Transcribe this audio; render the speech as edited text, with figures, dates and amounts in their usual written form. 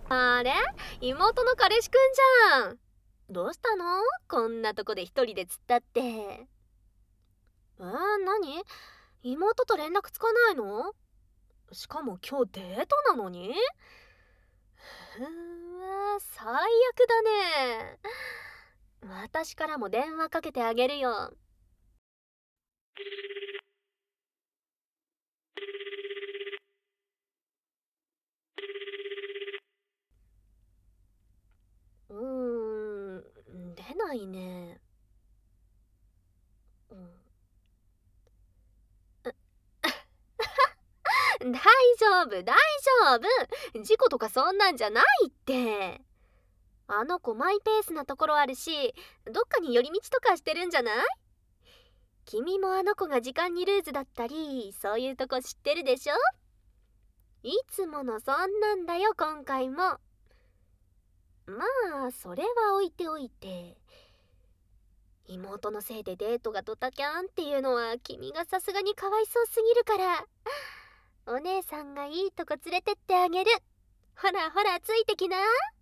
あれ、妹の彼氏くんじゃん。どうしたの？こんなとこで一人で突っ立って。何？妹と連絡つかないの？しかも今日デートなのに？最悪だね。私からも電話かけてあげるよ。出ないね。うん、大丈夫、大丈夫。事故とかそんなんじゃないって。あの子マイペースなところあるし、どっかに寄り道とかしてるんじゃない？君もあの子が時間にルーズだったり、そういうとこ知ってるでしょ？いつものそんなんだよ、今回も。まあ、それは置いておいて。妹のせいでデートがドタキャンっていうのは君がさすがにかわいそうすぎるから、お姉さんがいいとこ連れてってあげる。ほらほら、ついてきな。